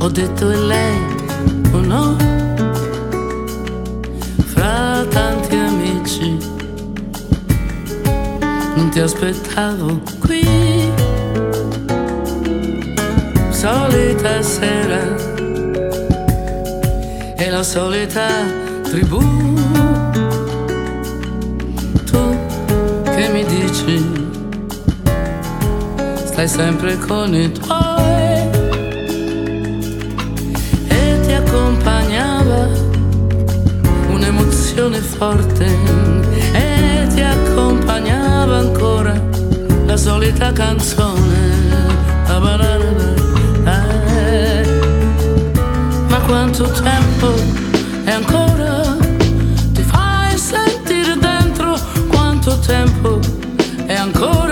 Ho detto è lei o no? Fra tanti amici non ti aspettavo qui. Solita sera e la solita tribù. Tu che mi dici stai sempre con i tuoi, e ti accompagnava un'emozione forte, e ti accompagnava ancora la solita canzone. Ma quanto tempo è ancora? Ti fai sentire dentro? Quanto tempo è ancora?